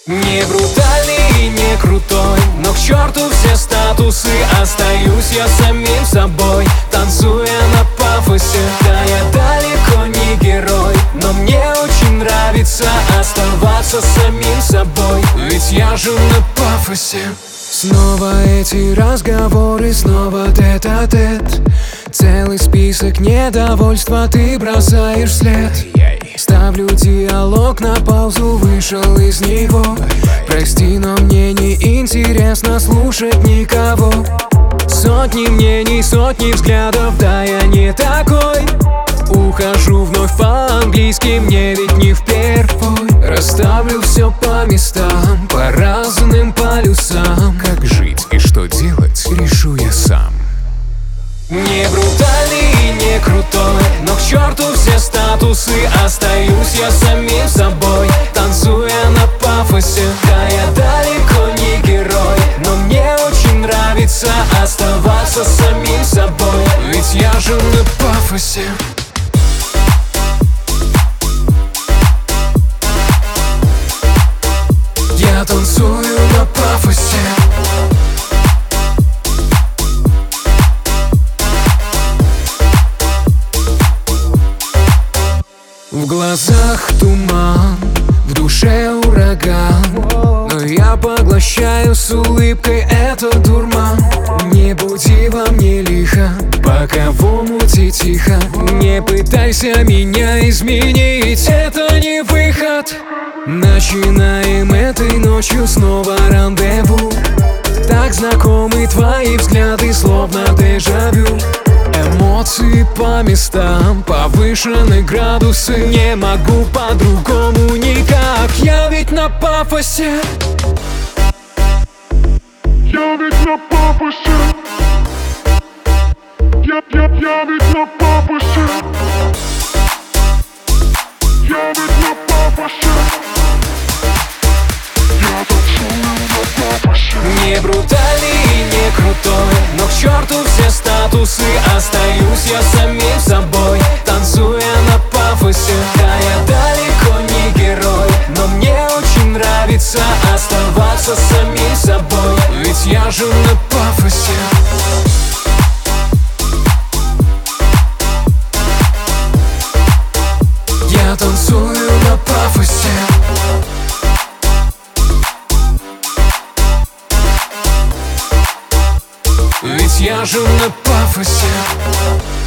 Не брутальный и не крутой, но к черту все статусы. Остаюсь я самим собой, танцуя на пафосе. Да, я далеко не герой, но мне очень нравится оставаться самим собой, ведь я же на пафосе. Снова эти разговоры, снова тет-а-тет. Целый список недовольства ты бросаешь вслед. Ставлю диалог на паузу, вышел из него. Прости, но мне не интересно слушать никого. Сотни мнений, сотни взглядов, да я не такой. Ухожу вновь по-английски, мне ведь не впервой. Расставлю все по местам, по разным полюсам. Как жить и что делать, решу я сам. Не брутальный и не крутой, но к черту все статусы. Остаюсь я самим собой, танцуя на пафосе. Да, я далеко не герой, но мне очень нравится оставаться самим собой, ведь я же на пафосе. Я танцую на пафосе. В глазах туман, в душе ураган, но я поглощаю с улыбкой этот дурман. Не буди во мне лихо, пока в омуте тихо. Не пытайся меня изменить, это не выход. Начинаем этой ночью снова рандеву. Так знакомы твои взгляды, словно дежавю. Эмоции по местам, повышены градусы. Не могу по-другому никак, я ведь на пафосе. Я ведь на пафосе. Я ведь на пафосе. Я ведь на пафосе. Я танцую на пафосе. Не брутальный и не крутой, но к черту все статусы. Остаюсь я самим собой, танцуя на пафосе. Да, я далеко не герой, но мне очень нравится оставаться самим собой, ведь я же на пафосе. Я танцую на пафосе. Ведь я же на пафосе.